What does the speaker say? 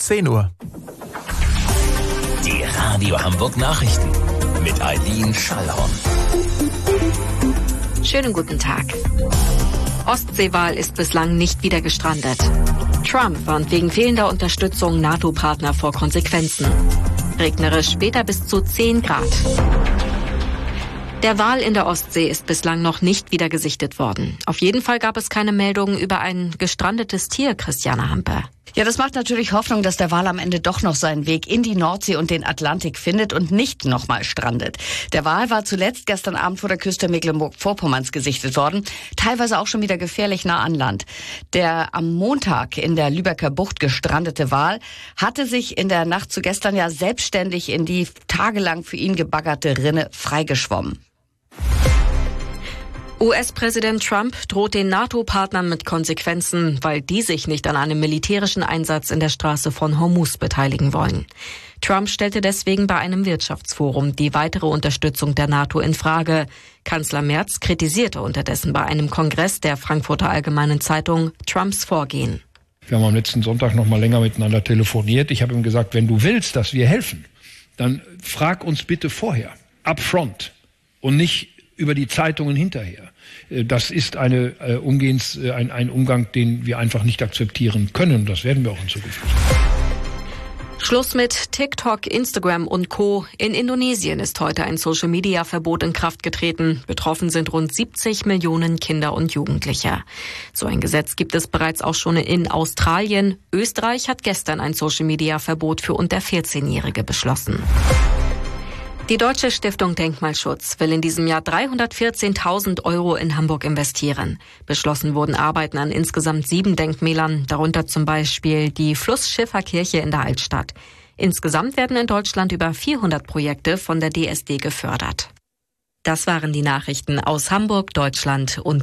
10 Uhr. Die Radio Hamburg Nachrichten mit Eileen Schallhorn. Schönen guten Tag. Ostseewahl ist bislang nicht wieder gestrandet. Trump warnt wegen fehlender Unterstützung NATO-Partner vor Konsequenzen. Regnerisch später bis zu 10 Grad. Der Wal in der Ostsee ist bislang noch nicht wieder gesichtet worden. Auf jeden Fall gab es keine Meldungen über ein gestrandetes Tier, Christiane Hampe. Ja, das macht natürlich Hoffnung, dass der Wal am Ende doch noch seinen Weg in die Nordsee und den Atlantik findet und nicht nochmal strandet. Der Wal war zuletzt gestern Abend vor der Küste Mecklenburg-Vorpommerns gesichtet worden, teilweise auch schon wieder gefährlich nah an Land. Der am Montag in der Lübecker Bucht gestrandete Wal hatte sich in der Nacht zu gestern ja selbstständig in die tagelang für ihn gebaggerte Rinne freigeschwommen. US-Präsident Trump droht den NATO-Partnern mit Konsequenzen, weil die sich nicht an einem militärischen Einsatz in der Straße von Hormuz beteiligen wollen. Trump stellte deswegen bei einem Wirtschaftsforum die weitere Unterstützung der NATO in Frage. Kanzler Merz kritisierte unterdessen bei einem Kongress der Frankfurter Allgemeinen Zeitung Trumps Vorgehen. Wir haben am letzten Sonntag noch mal länger miteinander telefoniert. Ich habe ihm gesagt, wenn du willst, dass wir helfen, dann frag uns bitte vorher, upfront und nicht über die Zeitungen hinterher. Das ist ein Umgang, den wir einfach nicht akzeptieren können. Das werden wir auch in Zukunft. Schluss mit TikTok, Instagram und Co. In Indonesien ist heute ein Social-Media-Verbot in Kraft getreten. Betroffen sind rund 70 Millionen Kinder und Jugendliche. So ein Gesetz gibt es bereits auch schon in Australien. Österreich hat gestern ein Social-Media-Verbot für unter 14-Jährige beschlossen. Die Deutsche Stiftung Denkmalschutz will in diesem Jahr 314.000 € in Hamburg investieren. Beschlossen wurden Arbeiten an insgesamt 7 Denkmälern, darunter zum Beispiel die Flussschifferkirche in der Altstadt. Insgesamt werden in Deutschland über 400 Projekte von der DSD gefördert. Das waren die Nachrichten aus Hamburg, Deutschland und